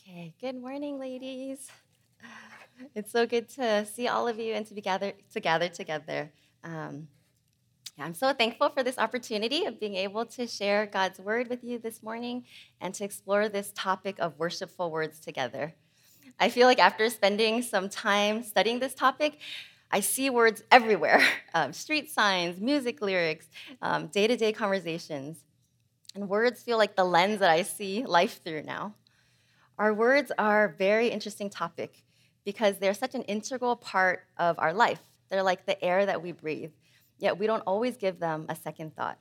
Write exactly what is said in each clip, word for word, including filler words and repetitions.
Okay, good morning, ladies. It's so good to see all of you and to be gathered to gather together. Um, yeah, I'm so thankful for this opportunity of being able to share God's word with you this morning and to explore this topic of worshipful words together. I feel like after spending some time studying this topic, I see words everywhere: um, street signs, music lyrics, um, day-to-day conversations, and words feel like the lens that I see life through now. Our words are a very interesting topic because they're such an integral part of our life. They're like the air that we breathe, yet we don't always give them a second thought.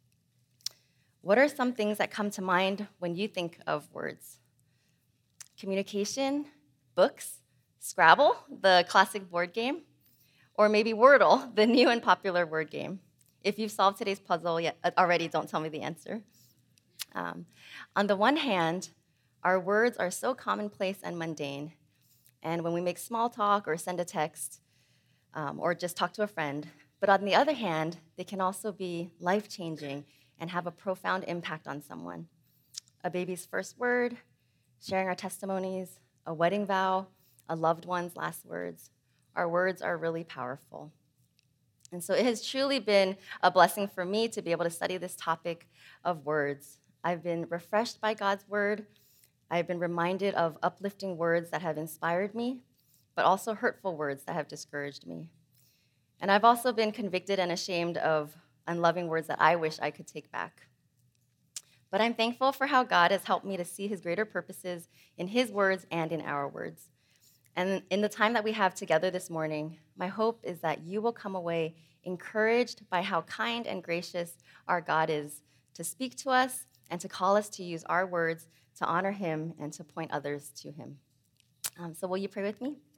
What are some things that come to mind when you think of words? Communication, books, Scrabble, the classic board game, or maybe Wordle, the new and popular word game. If you've solved today's puzzle yet, uh, already, don't tell me the answer. Um, on the one hand, our words are so commonplace and mundane. And when we make small talk or send a text um, or just talk to a friend, but on the other hand, they can also be life changing and have a profound impact on someone. A baby's first word, sharing our testimonies, a wedding vow, a loved one's last words. Our words are really powerful. And so it has truly been a blessing for me to be able to study this topic of words. I've been refreshed by God's word. I've been reminded of uplifting words that have inspired me, but also hurtful words that have discouraged me. And I've also been convicted and ashamed of unloving words that I wish I could take back. But I'm thankful for how God has helped me to see his greater purposes in his words and in our words. And in the time that we have together this morning, my hope is that you will come away encouraged by how kind and gracious our God is to speak to us and to call us to use our words to honor him and to point others to him. Um, so will you pray with me?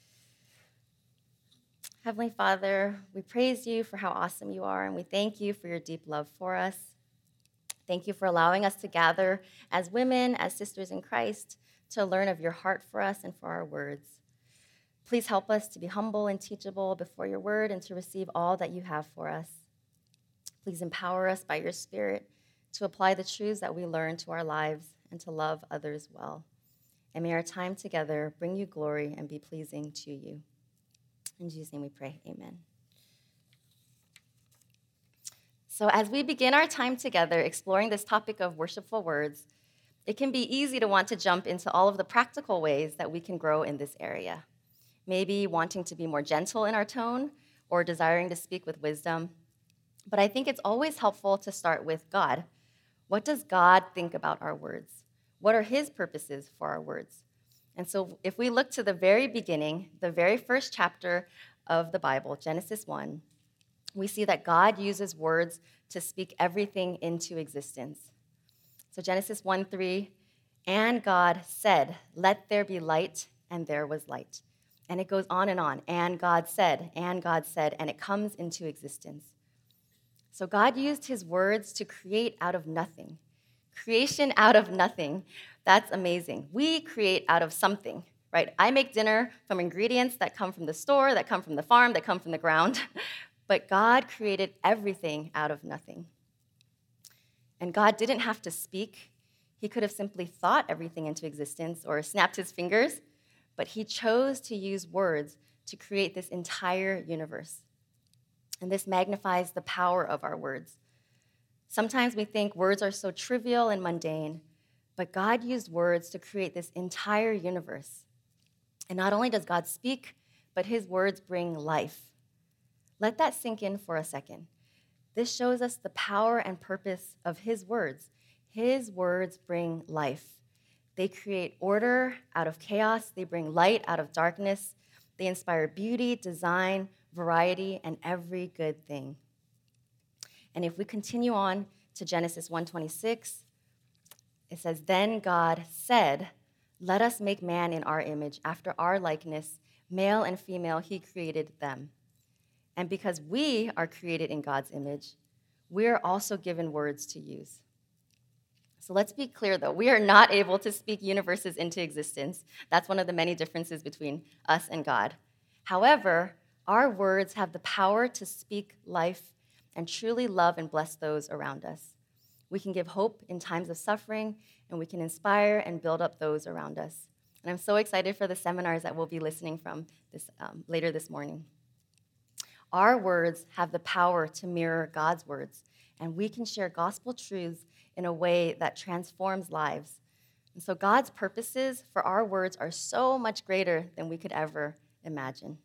Heavenly Father, we praise you for how awesome you are, and we thank you for your deep love for us. Thank you for allowing us to gather as women, as sisters in Christ, to learn of your heart for us and for our words. Please help us to be humble and teachable before your word and to receive all that you have for us. Please empower us by your Spirit to apply the truths that we learn to our lives and to love others well. And may our time together bring you glory and be pleasing to you. In Jesus' name we pray, amen. So as we begin our time together exploring this topic of worshipful words, it can be easy to want to jump into all of the practical ways that we can grow in this area. Maybe wanting to be more gentle in our tone or desiring to speak with wisdom. But I think it's always helpful to start with God. What does God think about our words? What are his purposes for our words? And so if we look to the very beginning, the very first chapter of the Bible, Genesis one, we see that God uses words to speak everything into existence. So Genesis one three, and God said, "Let there be light," and there was light. And it goes on and on, and God said, and God said, and it comes into existence. So God used his words to create out of nothing. Creation out of nothing. That's amazing. We create out of something, right? I make dinner from ingredients that come from the store, that come from the farm, that come from the ground. But God created everything out of nothing. And God didn't have to speak. He could have simply thought everything into existence or snapped his fingers, but he chose to use words to create this entire universe. And this magnifies the power of our words. Sometimes we think words are so trivial and mundane, but God used words to create this entire universe. And not only does God speak, but his words bring life. Let that sink in for a second. This shows us the power and purpose of his words. His words bring life. They create order out of chaos. They bring light out of darkness. They inspire beauty, design, variety, and every good thing. And if we continue on to Genesis one twenty-six, it says, "Then God said, 'Let us make man in our image, after our likeness, male and female he created them.' And because we are created in God's image, we are also given words to use." So let's be clear, though. We are not able to speak universes into existence. That's one of the many differences between us and God. However, our words have the power to speak life and truly love and bless those around us. We can give hope in times of suffering, and we can inspire and build up those around us. And I'm so excited for the seminars that we'll be listening from this, um, later this morning. Our words have the power to mirror God's words, and we can share gospel truths in a way that transforms lives. And so God's purposes for our words are so much greater than we could ever imagine.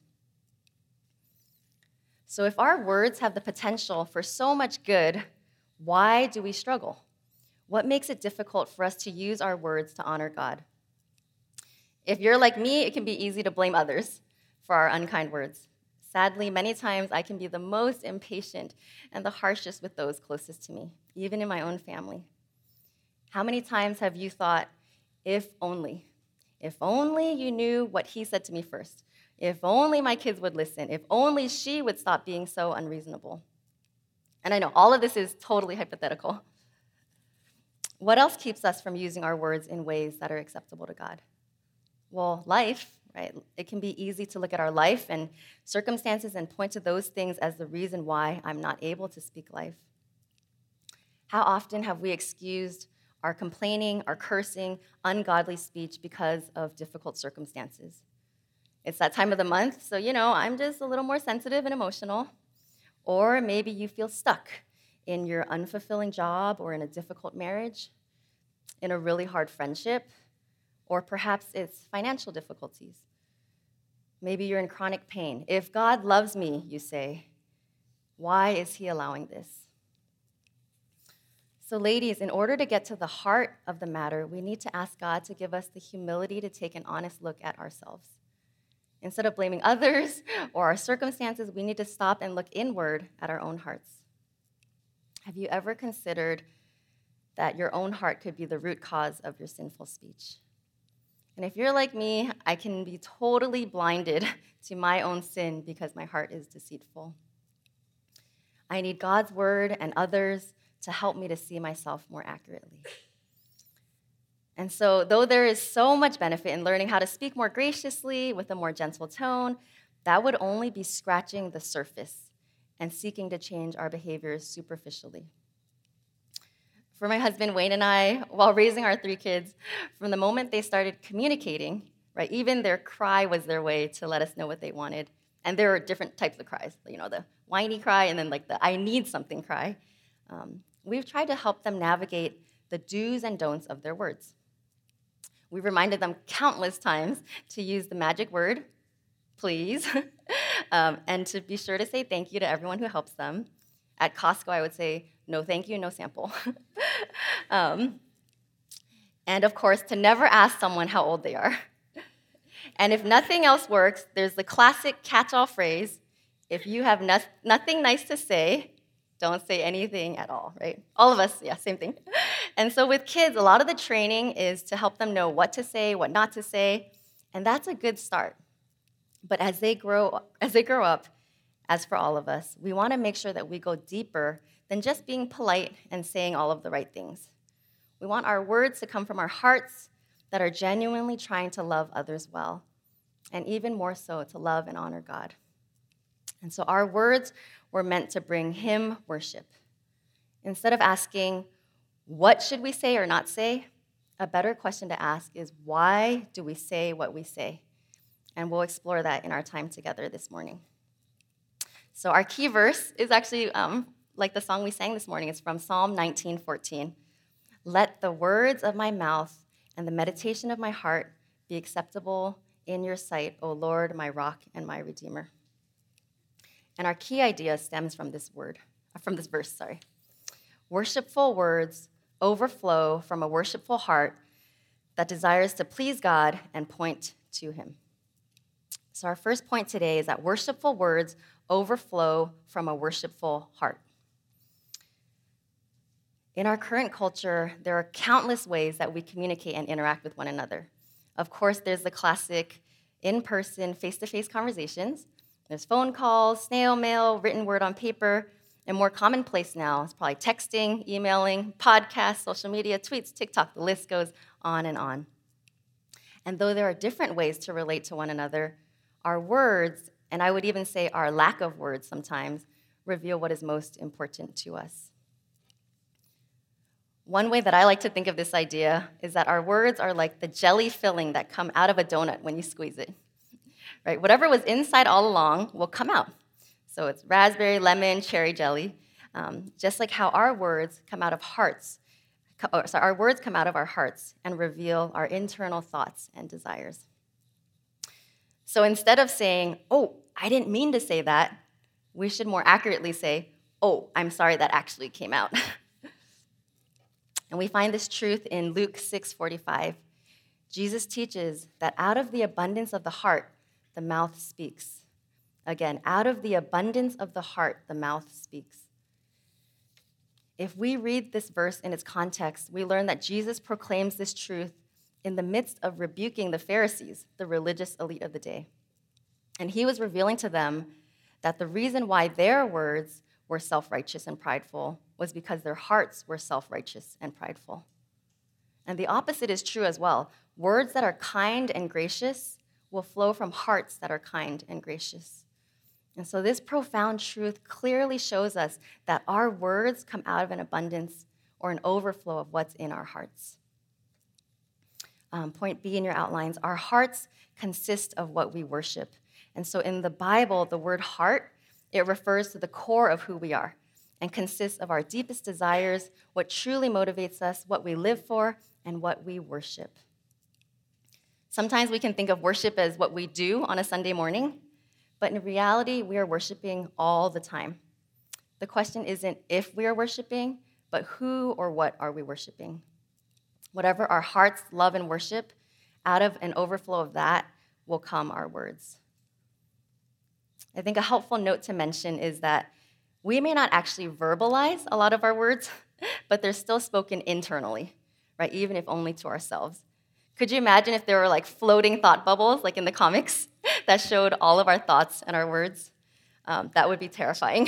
So if our words have the potential for so much good, why do we struggle? What makes it difficult for us to use our words to honor God? If you're like me, it can be easy to blame others for our unkind words. Sadly, many times I can be the most impatient and the harshest with those closest to me, even in my own family. How many times have you thought, if only, if only you knew what he said to me first, if only my kids would listen, if only she would stop being so unreasonable? And I know all of this is totally hypothetical. What else keeps us from using our words in ways that are acceptable to God? Well, life, right? It can be easy to look at our life and circumstances and point to those things as the reason why I'm not able to speak life. How often have we excused our complaining, our cursing, ungodly speech because of difficult circumstances? It's that time of the month, so, you know, I'm just a little more sensitive and emotional. Or maybe you feel stuck in your unfulfilling job or in a difficult marriage, in a really hard friendship, or perhaps it's financial difficulties. Maybe you're in chronic pain. If God loves me, you say, why is he allowing this? So ladies, in order to get to the heart of the matter, we need to ask God to give us the humility to take an honest look at ourselves. Instead of blaming others or our circumstances, we need to stop and look inward at our own hearts. Have you ever considered that your own heart could be the root cause of your sinful speech? And if you're like me, I can be totally blinded to my own sin because my heart is deceitful. I need God's word and others to help me to see myself more accurately. And so, though there is so much benefit in learning how to speak more graciously with a more gentle tone, that would only be scratching the surface and seeking to change our behaviors superficially. For my husband, Wayne, and I, while raising our three kids, from the moment they started communicating, right, even their cry was their way to let us know what they wanted. And there are different types of cries, you know, the whiny cry and then like the I need something cry. Um, we've tried to help them navigate the do's and don'ts of their words. We've reminded them countless times to use the magic word, please, um, and to be sure to say thank you to everyone who helps them. At Costco, I would say, no thank you, no sample. um, and of course, to never ask someone how old they are. And if nothing else works, there's the classic catch-all phrase, if you have no- nothing nice to say, don't say anything at all, right? All of us, yeah, same thing. And so with kids, a lot of the training is to help them know what to say, what not to say, and that's a good start. But as they grow, as they grow up, as for all of us, we want to make sure that we go deeper than just being polite and saying all of the right things. We want our words to come from our hearts that are genuinely trying to love others well, and even more so, to love and honor God. And so our words were meant to bring him worship. Instead of asking, what should we say or not say? A better question to ask is, why do we say what we say? And we'll explore that in our time together this morning. So our key verse is actually um, like the song we sang this morning. It's from Psalm nineteen fourteen. Let the words of my mouth and the meditation of my heart be acceptable in your sight, O Lord, my rock and my redeemer. And our key idea stems from this word, from this verse, sorry. Worshipful words overflow from a worshipful heart that desires to please God and point to him. So our first point today is that worshipful words overflow from a worshipful heart. In our current culture, there are countless ways that we communicate and interact with one another. Of course, there's the classic in-person, face-to-face conversations. There's phone calls, snail mail, written word on paper, and more commonplace now is probably texting, emailing, podcasts, social media, tweets, TikTok, the list goes on and on. And though there are different ways to relate to one another, our words, and I would even say our lack of words sometimes, reveal what is most important to us. One way that I like to think of this idea is that our words are like the jelly filling that come out of a donut when you squeeze it, right? Whatever was inside all along will come out. So it's raspberry, lemon, cherry jelly, um, just like how our words come out of hearts. Or, sorry, our words come out of our hearts and reveal our internal thoughts and desires. So instead of saying, oh, I didn't mean to say that, we should more accurately say, oh, I'm sorry that actually came out. And we find this truth in Luke six forty-five. Jesus teaches that out of the abundance of the heart, the mouth speaks. Again, out of the abundance of the heart, the mouth speaks. If we read this verse in its context, we learn that Jesus proclaims this truth in the midst of rebuking the Pharisees, the religious elite of the day. And he was revealing to them that the reason why their words were self-righteous and prideful was because their hearts were self-righteous and prideful. And the opposite is true as well. Words that are kind and gracious will flow from hearts that are kind and gracious. And so this profound truth clearly shows us that our words come out of an abundance or an overflow of what's in our hearts. Um, point B in your outlines, our hearts consist of what we worship. And so in the Bible, the word heart, it refers to the core of who we are and consists of our deepest desires, what truly motivates us, what we live for, and what we worship. Sometimes we can think of worship as what we do on a Sunday morning, but in reality, we are worshiping all the time. The question isn't if we are worshiping, but who or what are we worshiping? Whatever our hearts love and worship, out of an overflow of that will come our words. I think a helpful note to mention is that we may not actually verbalize a lot of our words, but they're still spoken internally, right? Even if only to ourselves. Could you imagine if there were like floating thought bubbles, like in the comics, that showed all of our thoughts and our words? Um, that would be terrifying.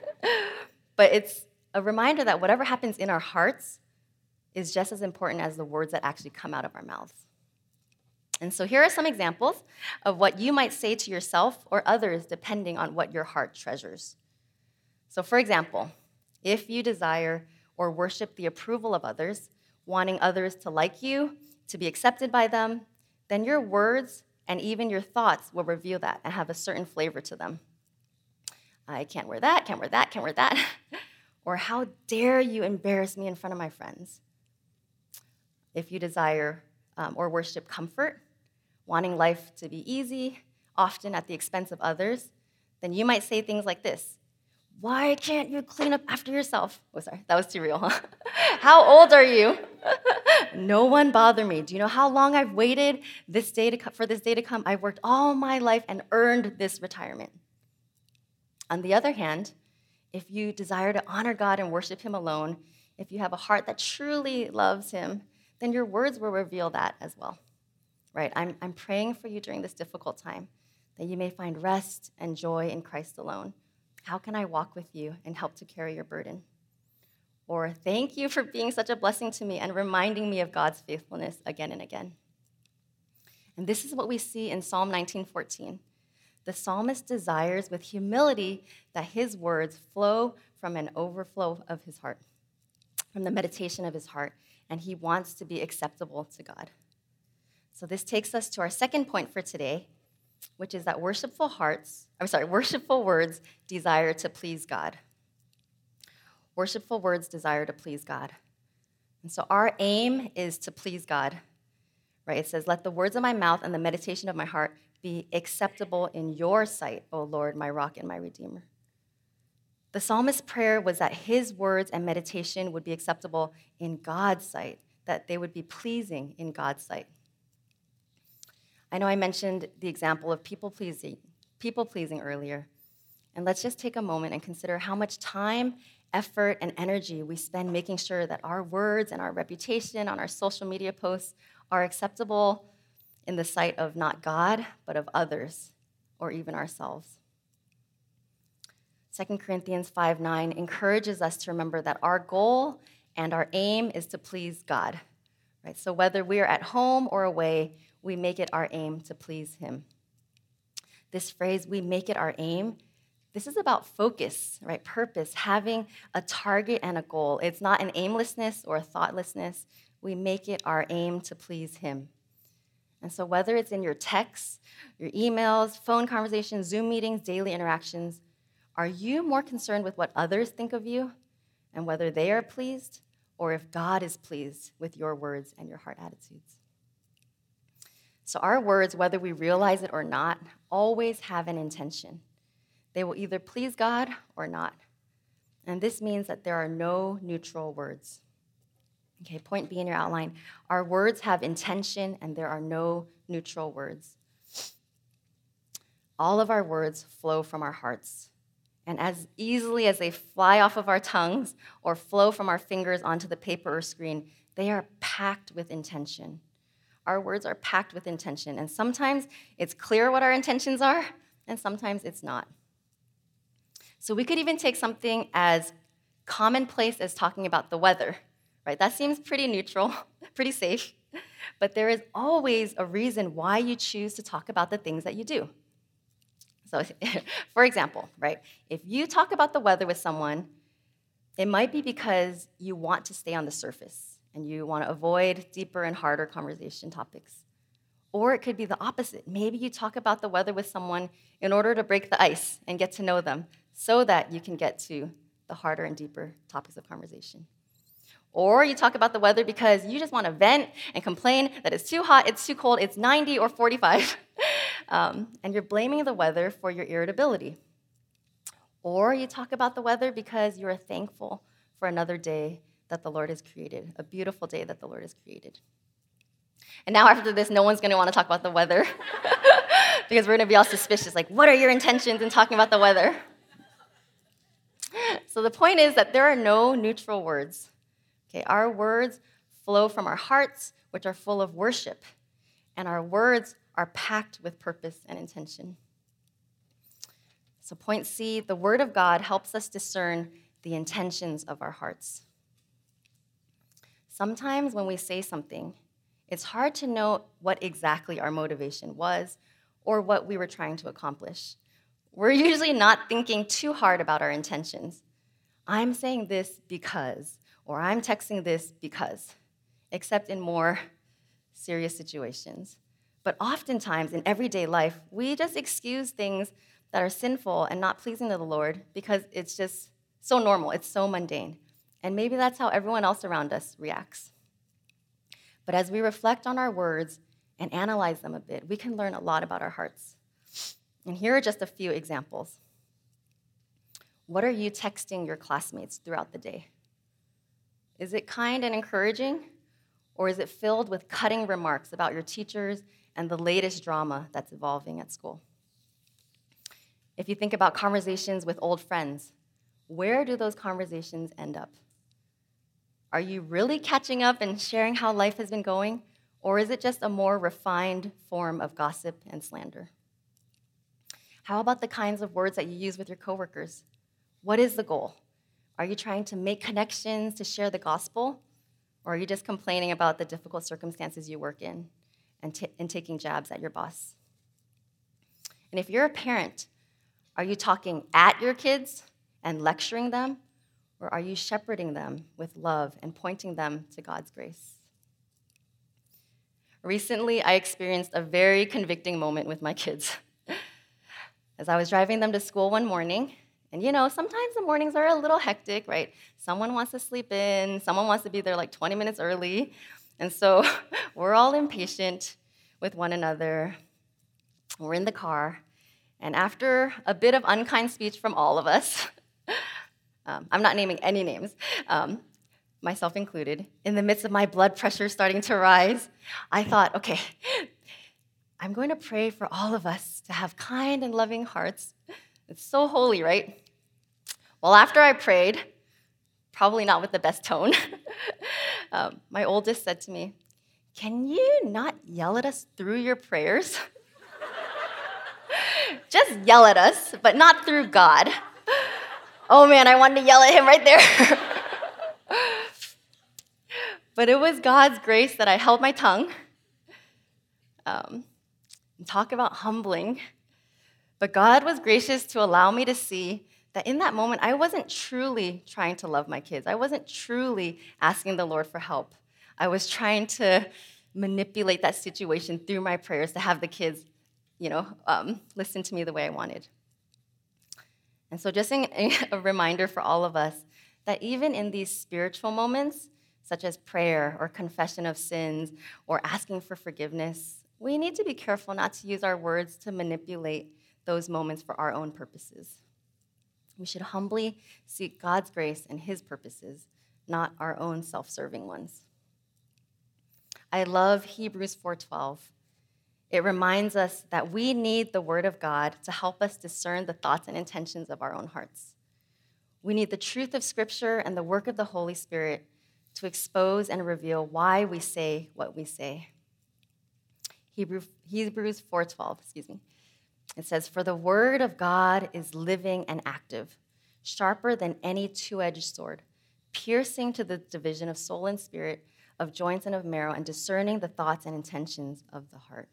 But it's a reminder that whatever happens in our hearts is just as important as the words that actually come out of our mouths. And so here are some examples of what you might say to yourself or others depending on what your heart treasures. So for example, if you desire or worship the approval of others, wanting others to like you, to be accepted by them, then your words and even your thoughts will reveal that and have a certain flavor to them. I can't wear that, can't wear that, can't wear that. Or how dare you embarrass me in front of my friends? If you desire um, or worship comfort, wanting life to be easy, often at the expense of others, then you might say things like this. Why can't you clean up after yourself? Oh, sorry, that was too real, huh? How old are you? No one bother me. Do you know how long I've waited this day to co- for this day to come? I've worked all my life and earned this retirement. On the other hand, if you desire to honor God and worship him alone, if you have a heart that truly loves him, then your words will reveal that as well. Right? I'm, I'm praying for you during this difficult time that you may find rest and joy in Christ alone. How can I walk with you and help to carry your burden? Or thank you for being such a blessing to me and reminding me of God's faithfulness again and again. And this is what we see in Psalm nineteen fourteen. The psalmist desires with humility that his words flow from an overflow of his heart, from the meditation of his heart, and he wants to be acceptable to God. So this takes us to our second point for today, which is that worshipful hearts, I'm sorry, worshipful words desire to please God. Worshipful words desire to please God. And so our aim is to please God, right? It says, let the words of my mouth and the meditation of my heart be acceptable in your sight, O Lord, my rock and my redeemer. The psalmist's prayer was that his words and meditation would be acceptable in God's sight, that they would be pleasing in God's sight. I know I mentioned the example of people pleasing, people pleasing earlier. And let's just take a moment and consider how much time, effort, and energy we spend making sure that our words and our reputation on our social media posts are acceptable in the sight of not God, but of others, or even ourselves. Second Corinthians five nine encourages us to remember that our goal and our aim is to please God. Right? So whether we are at home or away, we make it our aim to please him. This phrase, we make it our aim, This is about focus, right? Purpose, having a target and a goal. It's not an aimlessness or a thoughtlessness. We make it our aim to please Him. And so whether it's in your texts, your emails, phone conversations, Zoom meetings, daily interactions, are you more concerned with what others think of you and whether they are pleased, or if God is pleased with your words and your heart attitudes? So our words, whether we realize it or not, always have an intention. They will either please God or not. And this means that there are no neutral words. Okay, point B in your outline. Our words have intention, and there are no neutral words. All of our words flow from our hearts. And as easily as they fly off of our tongues or flow from our fingers onto the paper or screen, they are packed with intention. Our words are packed with intention. And sometimes it's clear what our intentions are, and sometimes it's not. So we could even take something as commonplace as talking about the weather. Right? That seems pretty neutral, pretty safe, but there is always a reason why you choose to talk about the things that you do. So, for example, right, if you talk about the weather with someone, it might be because you want to stay on the surface and you want to avoid deeper and harder conversation topics. Or it could be the opposite. Maybe you talk about the weather with someone in order to break the ice and get to know them so that you can get to the harder and deeper topics of conversation. Or you talk about the weather because you just want to vent and complain that it's too hot, it's too cold, it's ninety or forty-five, um, and you're blaming the weather for your irritability. Or you talk about the weather because you're thankful for another day that the Lord has created, a beautiful day that the Lord has created. And now after this, no one's going to want to talk about the weather because we're going to be all suspicious, like, what are your intentions in talking about the weather? So the point is that there are no neutral words. Okay, our words flow from our hearts, which are full of worship, and our words are packed with purpose and intention. So point C, the Word of God helps us discern the intentions of our hearts. Sometimes when we say something, it's hard to know what exactly our motivation was or what we were trying to accomplish. We're usually not thinking too hard about our intentions. I'm saying this because, or I'm texting this because, except in more serious situations. But oftentimes in everyday life, we just excuse things that are sinful and not pleasing to the Lord because it's just so normal, it's so mundane. And maybe that's how everyone else around us reacts. But as we reflect on our words and analyze them a bit, we can learn a lot about our hearts. And here are just a few examples. What are you texting your classmates throughout the day? Is it kind and encouraging, or is it filled with cutting remarks about your teachers and the latest drama that's evolving at school? If you think about conversations with old friends, where do those conversations end up? Are you really catching up and sharing how life has been going, or is it just a more refined form of gossip and slander? How about the kinds of words that you use with your coworkers? What is the goal? Are you trying to make connections to share the gospel? Or are you just complaining about the difficult circumstances you work in and, t- and taking jabs at your boss? And if you're a parent, are you talking at your kids and lecturing them? Or are you shepherding them with love and pointing them to God's grace? Recently, I experienced a very convicting moment with my kids. As I was driving them to school one morning, and you know, sometimes the mornings are a little hectic, right? Someone wants to sleep in, someone wants to be there like twenty minutes early, and so we're all impatient with one another. We're in the car, and after a bit of unkind speech from all of us, um, I'm not naming any names, um, myself included, in the midst of my blood pressure starting to rise, I thought, okay, I'm going to pray for all of us to have kind and loving hearts. It's so holy, right? Well, after I prayed, probably not with the best tone, um, my oldest said to me, "Can you not yell at us through your prayers?" Just yell at us, but not through God. Oh man, I wanted to yell at him right there. But it was God's grace that I held my tongue. Um, and talk about humbling. But God was gracious to allow me to see that in that moment, I wasn't truly trying to love my kids. I wasn't truly asking the Lord for help. I was trying to manipulate that situation through my prayers to have the kids, you know, um, listen to me the way I wanted. And so just a reminder for all of us that even in these spiritual moments, such as prayer or confession of sins or asking for forgiveness, we need to be careful not to use our words to manipulate those moments for our own purposes. We should humbly seek God's grace and his purposes, not our own self-serving ones. I love Hebrews four twelve. It reminds us that we need the word of God to help us discern the thoughts and intentions of our own hearts. We need the truth of Scripture and the work of the Holy Spirit to expose and reveal why we say what we say. Hebrews four twelve, excuse me. It says, "For the word of God is living and active, sharper than any two-edged sword, piercing to the division of soul and spirit, of joints and of marrow, and discerning the thoughts and intentions of the heart."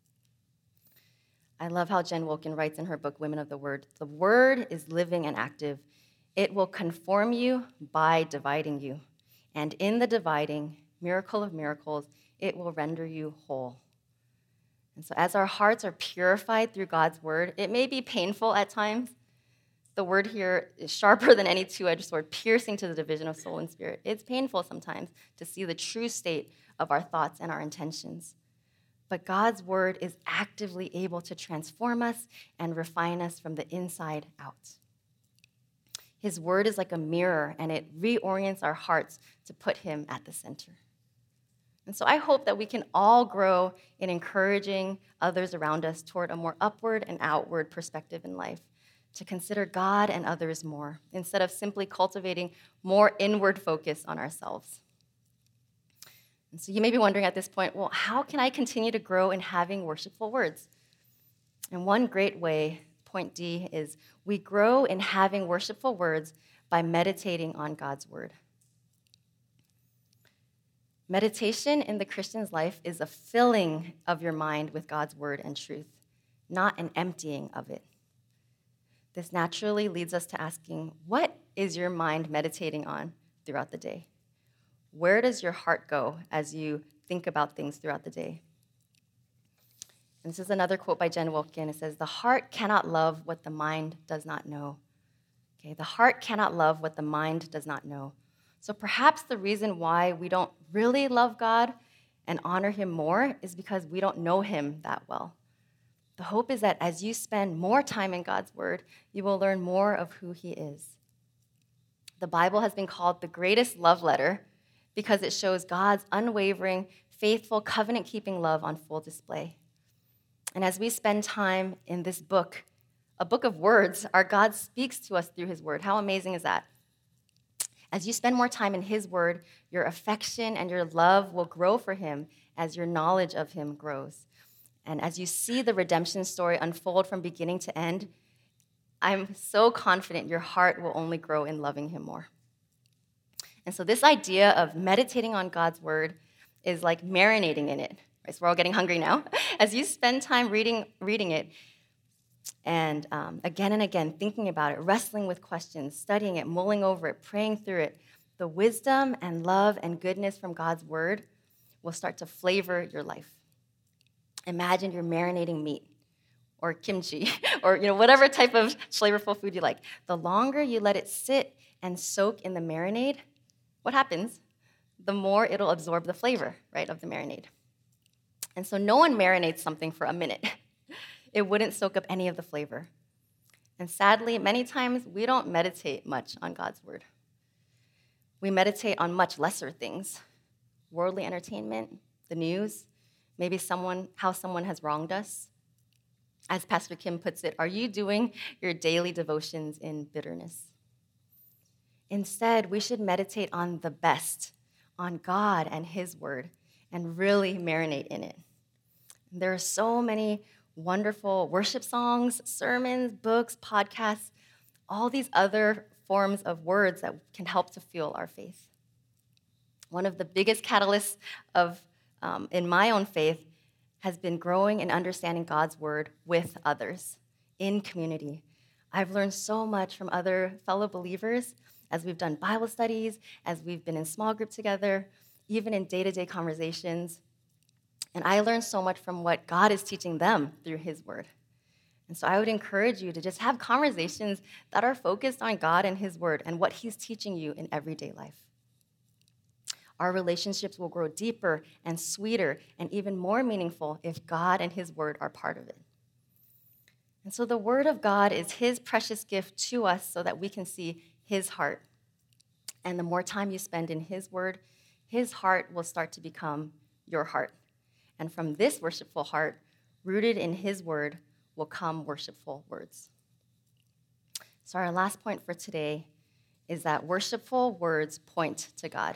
I love how Jen Wilkin writes in her book, Women of the Word, "The word is living and active. It will conform you by dividing you. And in the dividing, miracle of miracles, it will render you whole." And so as our hearts are purified through God's word, it may be painful at times. The word here is sharper than any two-edged sword, piercing to the division of soul and spirit. It's painful sometimes to see the true state of our thoughts and our intentions. But God's word is actively able to transform us and refine us from the inside out. His word is like a mirror, and it reorients our hearts to put him at the center. And so I hope that we can all grow in encouraging others around us toward a more upward and outward perspective in life, to consider God and others more, instead of simply cultivating more inward focus on ourselves. And so you may be wondering at this point, well, how can I continue to grow in having worshipful words? And one great way, point D, is we grow in having worshipful words by meditating on God's word. Meditation in the Christian's life is a filling of your mind with God's word and truth, not an emptying of it. This naturally leads us to asking, what is your mind meditating on throughout the day? Where does your heart go as you think about things throughout the day? And this is another quote by Jen Wilkin. It says, "The heart cannot love what the mind does not know." Okay, the heart cannot love what the mind does not know. So perhaps the reason why we don't really love God and honor him more is because we don't know him that well. The hope is that as you spend more time in God's word, you will learn more of who he is. The Bible has been called the greatest love letter because it shows God's unwavering, faithful, covenant-keeping love on full display. And as we spend time in this book, a book of words, our God speaks to us through his word. How amazing is that? As you spend more time in his word, your affection and your love will grow for him as your knowledge of him grows. And as you see the redemption story unfold from beginning to end, I'm so confident your heart will only grow in loving him more. And so this idea of meditating on God's word is like marinating in it. Right? So we're all getting hungry now. As you spend time reading, reading it, and um, again and again, thinking about it, wrestling with questions, studying it, mulling over it, praying through it, the wisdom and love and goodness from God's word will start to flavor your life. Imagine you're marinating meat or kimchi or you know whatever type of flavorful food you like. The longer you let it sit and soak in the marinade, what happens? The more it'll absorb the flavor, right, of the marinade. And so no one marinates something for a minute. It wouldn't soak up any of the flavor. And sadly, many times we don't meditate much on God's word. We meditate on much lesser things, worldly entertainment, the news, maybe someone, how someone has wronged us. As Pastor Kim puts it, are you doing your daily devotions in bitterness? Instead, we should meditate on the best, on God and his word, and really marinate in it. There are so many wonderful worship songs, sermons, books, podcasts, all these other forms of words that can help to fuel our faith. One of the biggest catalysts of um, in my own faith has been growing and understanding God's word with others in community. I've learned so much from other fellow believers as we've done Bible studies, as we've been in small group together, even in day-to-day conversations. And I learned so much from what God is teaching them through his word. And so I would encourage you to just have conversations that are focused on God and his word and what he's teaching you in everyday life. Our relationships will grow deeper and sweeter and even more meaningful if God and his word are part of it. And so the word of God is his precious gift to us so that we can see his heart. And the more time you spend in his word, his heart will start to become your heart. And from this worshipful heart, rooted in his word, will come worshipful words. So our last point for today is that worshipful words point to God.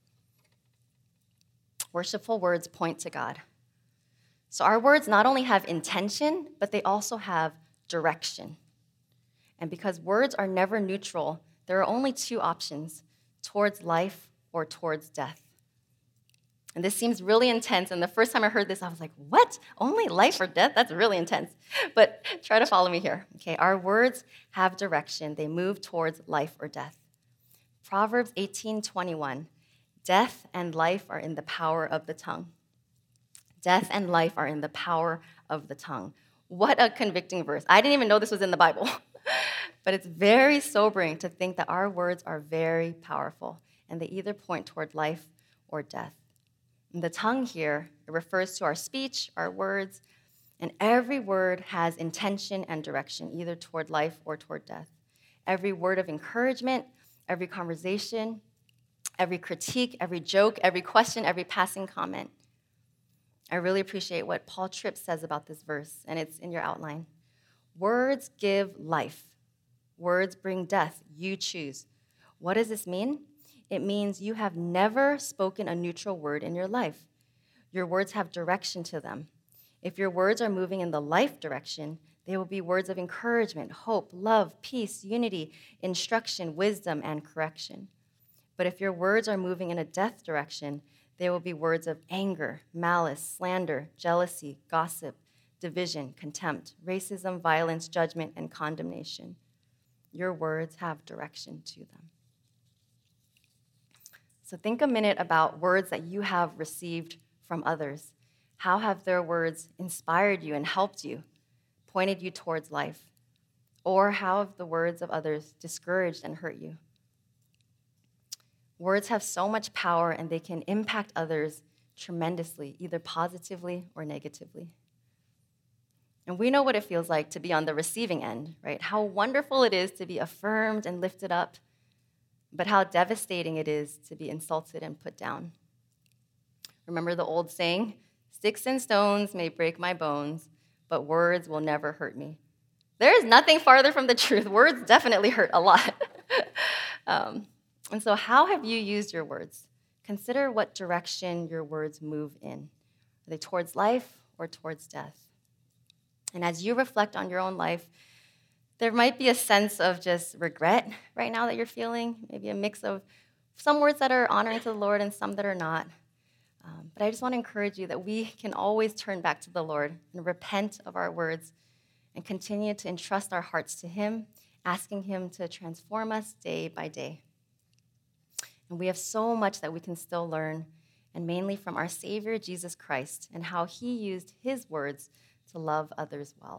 Worshipful words point to God. So our words not only have intention, but they also have direction. And because words are never neutral, there are only two options, towards life or towards death. And this seems really intense, and the first time I heard this, I was like, what? Only life or death? That's really intense. But try to follow me here. Okay, our words have direction. They move towards life or death. Proverbs eighteen twenty-one, death and life are in the power of the tongue. Death and life are in the power of the tongue. What a convicting verse. I didn't even know this was in the Bible. But it's very sobering to think that our words are very powerful, and they either point toward life or death. And the tongue here, it refers to our speech, our words, and every word has intention and direction, either toward life or toward death. Every word of encouragement, every conversation, every critique, every joke, every question, every passing comment. I really appreciate what Paul Tripp says about this verse, and it's in your outline. Words give life. Words bring death. You choose. What does this mean? It means you have never spoken a neutral word in your life. Your words have direction to them. If your words are moving in the life direction, they will be words of encouragement, hope, love, peace, unity, instruction, wisdom, and correction. But if your words are moving in a death direction, they will be words of anger, malice, slander, jealousy, gossip, division, contempt, racism, violence, judgment, and condemnation. Your words have direction to them. So think a minute about words that you have received from others. How have their words inspired you and helped you, pointed you towards life? Or how have the words of others discouraged and hurt you? Words have so much power, and they can impact others tremendously, either positively or negatively. And we know what it feels like to be on the receiving end, right? How wonderful it is to be affirmed and lifted up, but how devastating it is to be insulted and put down. Remember the old saying, sticks and stones may break my bones, but words will never hurt me. There is nothing farther from the truth. Words definitely hurt a lot. um, and so how have you used your words? Consider what direction your words move in. Are they towards life or towards death? And as you reflect on your own life, there might be a sense of just regret right now that you're feeling, maybe a mix of some words that are honoring to the Lord and some that are not. Um, but I just want to encourage you that we can always turn back to the Lord and repent of our words and continue to entrust our hearts to him, asking him to transform us day by day. And we have so much that we can still learn, and mainly from our Savior, Jesus Christ, and how he used his words to love others well.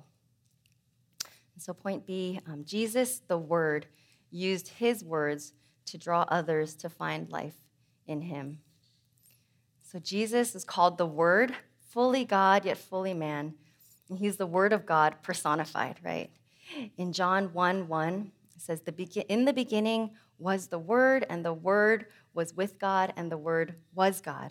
And so point B, um, Jesus, the Word, used his words to draw others to find life in him. So Jesus is called the Word, fully God, yet fully man. And he's the Word of God personified, right? In John one one, it says, "The be- in the beginning was the Word, and the Word was with God, and the Word was God."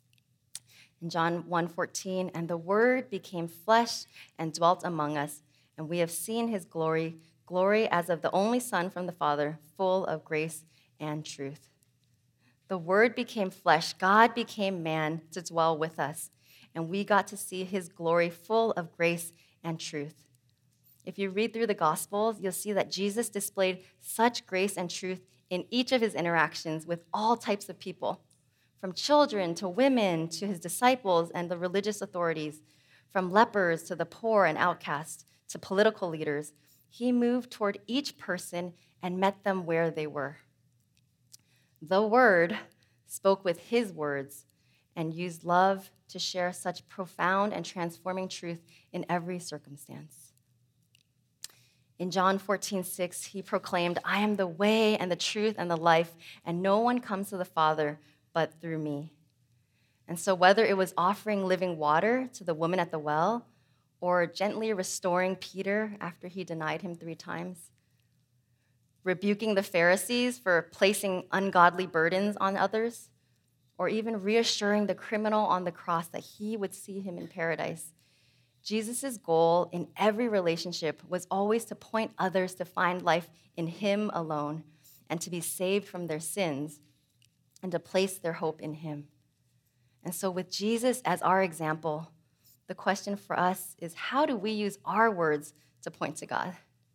In John one fourteen, "And the Word became flesh and dwelt among us, and we have seen his glory, glory as of the only Son from the Father, full of grace and truth." The Word became flesh. God became man to dwell with us, and we got to see his glory full of grace and truth. If you read through the Gospels, you'll see that Jesus displayed such grace and truth in each of his interactions with all types of people, from children to women to his disciples and the religious authorities, from lepers to the poor and outcast, to political leaders, he moved toward each person and met them where they were. The Word spoke with his words and used love to share such profound and transforming truth in every circumstance. In John fourteen six, he proclaimed, "I am the way and the truth and the life, and no one comes to the Father but through me." And so whether it was offering living water to the woman at the well or gently restoring Peter after he denied him three times, rebuking the Pharisees for placing ungodly burdens on others, or even reassuring the criminal on the cross that he would see him in paradise, Jesus' goal in every relationship was always to point others to find life in him alone and to be saved from their sins and to place their hope in him. And so with Jesus as our example, the question for us is, how do we use our words to point to God?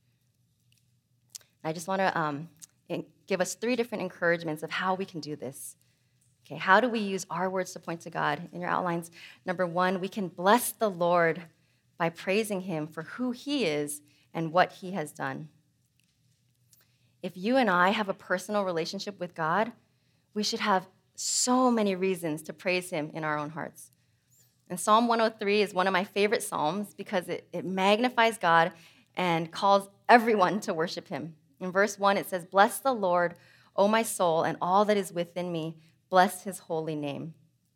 I just want to um, give us three different encouragements of how we can do this. Okay, how do we use our words to point to God? In your outlines, number one, we can bless the Lord by praising him for who he is and what he has done. If you and I have a personal relationship with God, we should have so many reasons to praise him in our own hearts. And Psalm one oh three is one of my favorite psalms because it, it magnifies God and calls everyone to worship him. In verse one, it says, "Bless the Lord, O my soul, and all that is within me. Bless his holy name."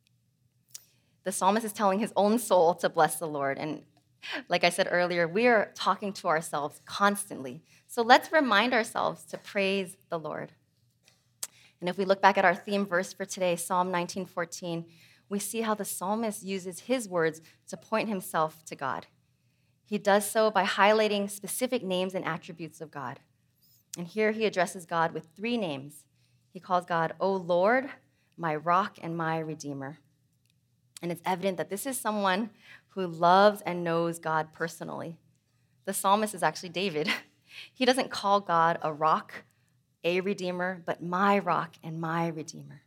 The psalmist is telling his own soul to bless the Lord. And like I said earlier, we are talking to ourselves constantly. So let's remind ourselves to praise the Lord. And if we look back at our theme verse for today, Psalm nineteen fourteen, we see how the psalmist uses his words to point himself to God. He does so by highlighting specific names and attributes of God. And here he addresses God with three names. He calls God, "O Lord, my rock and my redeemer." And it's evident that this is someone who loves and knows God personally. The psalmist is actually David. He doesn't call God a rock, a redeemer, but my rock and my redeemer.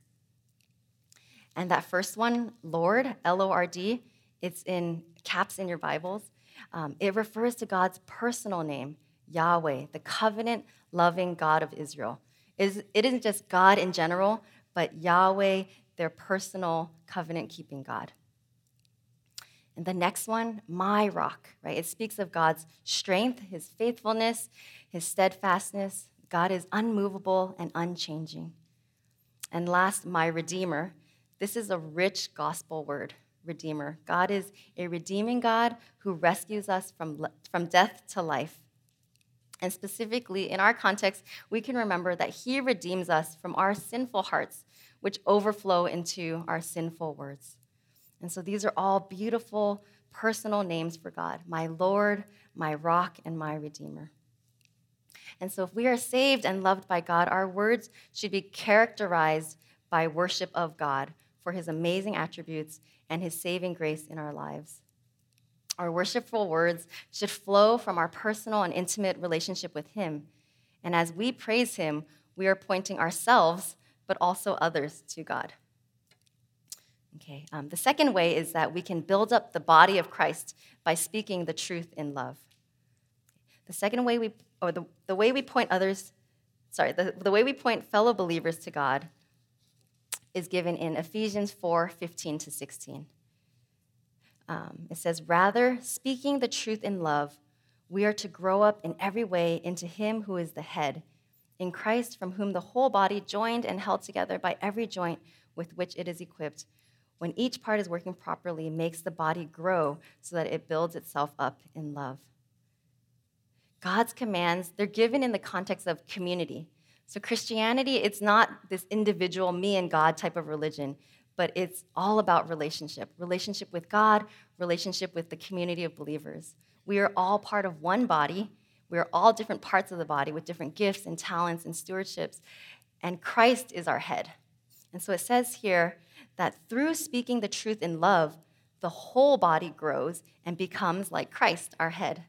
And that first one, Lord, L O R D, it's in caps in your Bibles. Um, it refers to God's personal name, Yahweh, the covenant-loving God of Israel. It isn't just God in general, but Yahweh, their personal covenant-keeping God. And the next one, my rock, right? It speaks of God's strength, his faithfulness, his steadfastness. God is unmovable and unchanging. And last, my redeemer. This is a rich gospel word, redeemer. God is a redeeming God who rescues us from, from death to life. And specifically, in our context, we can remember that he redeems us from our sinful hearts, which overflow into our sinful words. And so these are all beautiful, personal names for God, my Lord, my rock, and my redeemer. And so if we are saved and loved by God, our words should be characterized by worship of God for his amazing attributes and his saving grace in our lives. Our worshipful words should flow from our personal and intimate relationship with him. And as we praise him, we are pointing ourselves, but also others, to God. Okay, um, the second way is that we can build up the body of Christ by speaking the truth in love. The second way we, or the, the way we point others, sorry, the, the way we point fellow believers to God is given in Ephesians four fifteen to sixteen. Um, it says, "Rather, speaking the truth in love, we are to grow up in every way into him who is the head, in Christ, from whom the whole body, joined and held together by every joint with which it is equipped, when each part is working properly, makes the body grow so that it builds itself up in love." God's commands, they're given in the context of community. So Christianity, it's not this individual me and God type of religion, but it's all about relationship, relationship with God, relationship with the community of believers. We are all part of one body. We are all different parts of the body with different gifts and talents and stewardships, and Christ is our head. And so it says here that through speaking the truth in love, the whole body grows and becomes like Christ, our head.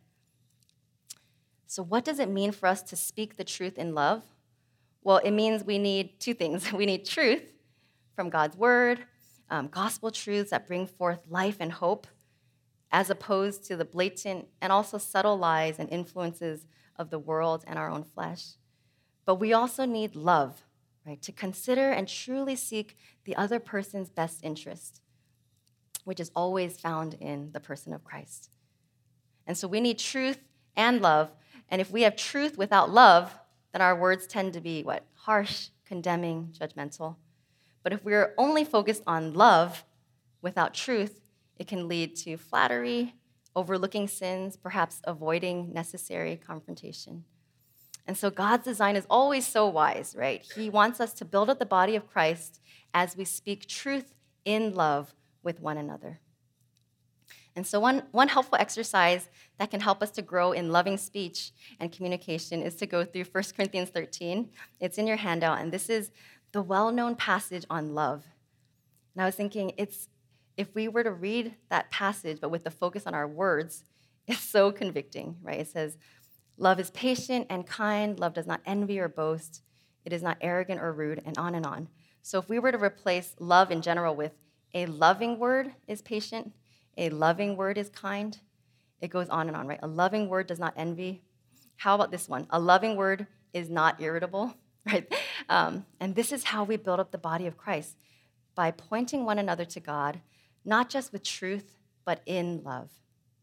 So what does it mean for us to speak the truth in love? Well, it means we need two things. We need truth from God's word, um, gospel truths that bring forth life and hope, as opposed to the blatant and also subtle lies and influences of the world and our own flesh. But we also need love, right, to consider and truly seek the other person's best interest, which is always found in the person of Christ. And so we need truth and love. And if we have truth without love, then our words tend to be what? Harsh, condemning, judgmental. But if we're only focused on love without truth, it can lead to flattery, overlooking sins, perhaps avoiding necessary confrontation. And so God's design is always so wise, right? He wants us to build up the body of Christ as we speak truth in love with one another. And so one, one helpful exercise that can help us to grow in loving speech and communication is to go through First Corinthians thirteen. It's in your handout, and this is the well-known passage on love. And I was thinking, it's if we were to read that passage, but with the focus on our words, it's so convicting, right? It says, love is patient and kind. Love does not envy or boast. It is not arrogant or rude, and on and on. So if we were to replace love in general with a loving word is patient, a loving word is kind, it goes on and on, right? A loving word does not envy. How about this one? A loving word is not irritable, right? Um, and this is how we build up the body of Christ, by pointing one another to God, not just with truth, but in love.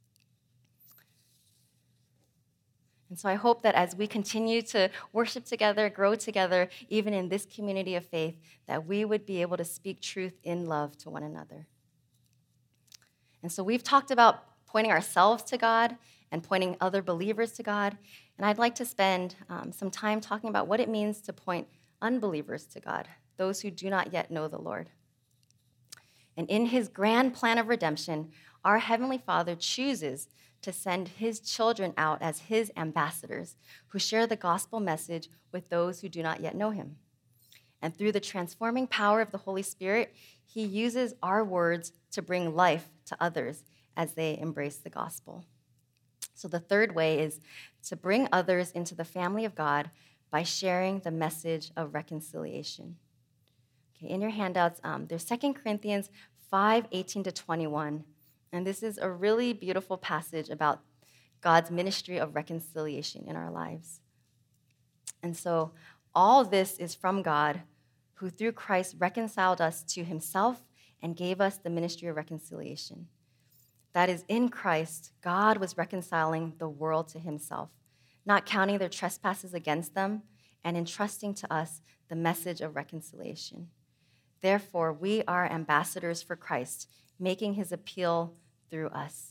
And so I hope that as we continue to worship together, grow together, even in this community of faith, that we would be able to speak truth in love to one another. And so we've talked about pointing ourselves to God and pointing other believers to God. And I'd like to spend um, some time talking about what it means to point unbelievers to God, those who do not yet know the Lord. And in his grand plan of redemption, our Heavenly Father chooses to send his children out as his ambassadors who share the gospel message with those who do not yet know him. And through the transforming power of the Holy Spirit, he uses our words to bring life to others as they embrace the gospel. So the third way is to bring others into the family of God by sharing the message of reconciliation. Okay, in your handouts, um, there's Second Corinthians five, eighteen to twenty-one. And this is a really beautiful passage about God's ministry of reconciliation in our lives. And so all this is from God, who through Christ reconciled us to himself and gave us the ministry of reconciliation. That is, in Christ, God was reconciling the world to himself, not counting their trespasses against them, and entrusting to us the message of reconciliation. Therefore, we are ambassadors for Christ, making his appeal through us.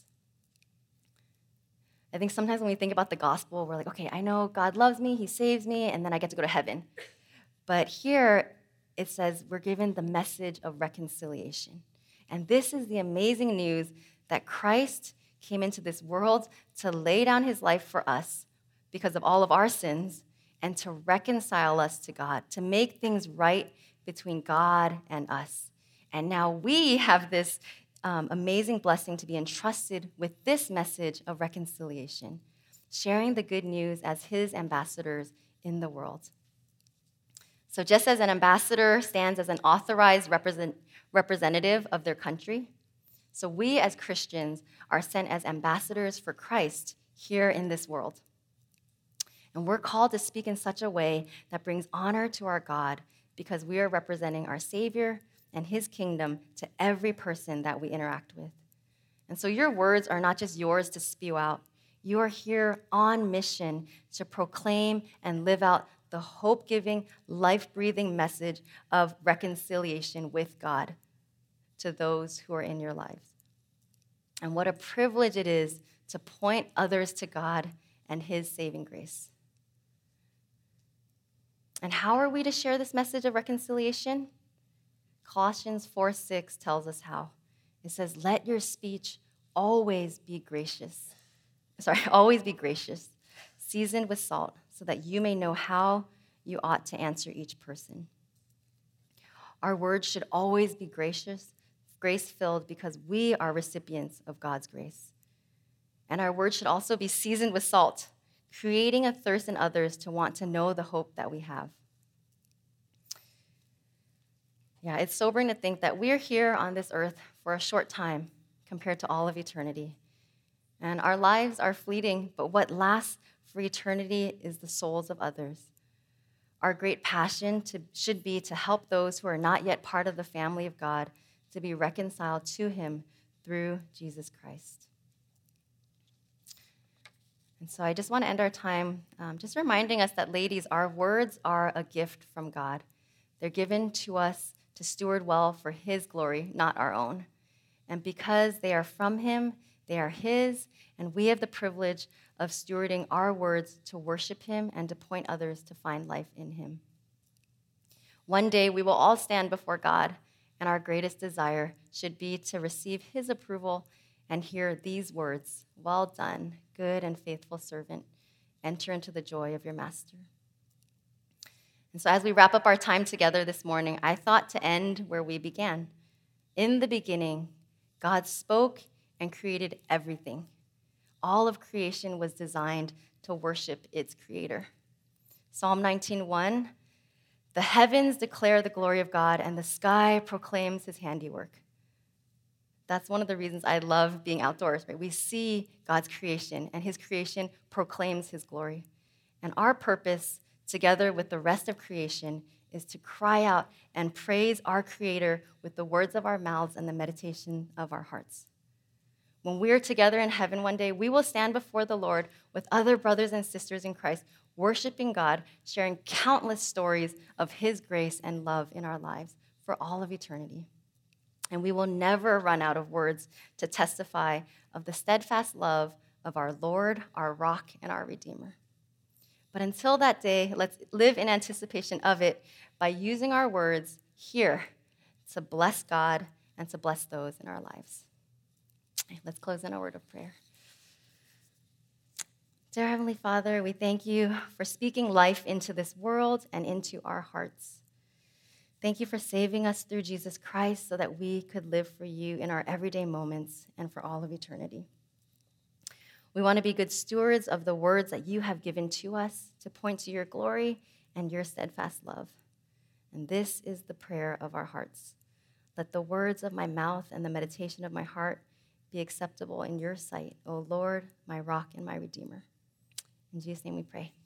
I think sometimes when we think about the gospel, we're like, okay, I know God loves me, he saves me, and then I get to go to heaven. But here it says we're given the message of reconciliation. And this is the amazing news that Christ came into this world to lay down his life for us because of all of our sins and to reconcile us to God, to make things right between God and us. And now we have this um, amazing blessing to be entrusted with this message of reconciliation, sharing the good news as his ambassadors in the world. So just as an ambassador stands as an authorized represent, representative of their country, so we as Christians are sent as ambassadors for Christ here in this world. And we're called to speak in such a way that brings honor to our God, because we are representing our Savior and his kingdom to every person that we interact with. And so your words are not just yours to spew out. You are here on mission to proclaim and live out the hope-giving, life-breathing message of reconciliation with God to those who are in your lives. And what a privilege it is to point others to God and his saving grace. And how are we to share this message of reconciliation? Colossians four six tells us how. It says, let your speech always be gracious. Sorry, always be gracious, seasoned with salt, so that you may know how you ought to answer each person. Our words should always be gracious, grace-filled, because we are recipients of God's grace. And our words should also be seasoned with salt, creating a thirst in others to want to know the hope that we have. Yeah, it's sobering to think that we're here on this earth for a short time compared to all of eternity. And our lives are fleeting, but what lasts for eternity is the souls of others. Our great passion to, should be to help those who are not yet part of the family of God to be reconciled to him through Jesus Christ. And so I just want to end our time um, just reminding us that, ladies, our words are a gift from God. They're given to us to steward well for his glory, not our own. And because they are from him, they are his, and we have the privilege of stewarding our words to worship him and to point others to find life in him. One day we will all stand before God, and our greatest desire should be to receive his approval and hear these words, "Well done, good and faithful servant. Enter into the joy of your master." And so as we wrap up our time together this morning, I thought to end where we began. In the beginning, God spoke and created everything. All of creation was designed to worship its creator. Psalm nineteen one, "The heavens declare the glory of God, and the sky proclaims his handiwork." That's one of the reasons I love being outdoors, right? We see God's creation, and his creation proclaims his glory. And our purpose, together with the rest of creation, is to cry out and praise our Creator with the words of our mouths and the meditation of our hearts. When we are together in heaven one day, we will stand before the Lord with other brothers and sisters in Christ, worshiping God, sharing countless stories of his grace and love in our lives for all of eternity. And we will never run out of words to testify of the steadfast love of our Lord, our rock, and our Redeemer. But until that day, let's live in anticipation of it by using our words here to bless God and to bless those in our lives. Let's close in a word of prayer. Dear Heavenly Father, we thank you for speaking life into this world and into our hearts. Thank you for saving us through Jesus Christ so that we could live for you in our everyday moments and for all of eternity. We want to be good stewards of the words that you have given to us to point to your glory and your steadfast love. And this is the prayer of our hearts. Let the words of my mouth and the meditation of my heart be acceptable in your sight, O Lord, my rock and my Redeemer. In Jesus' name we pray.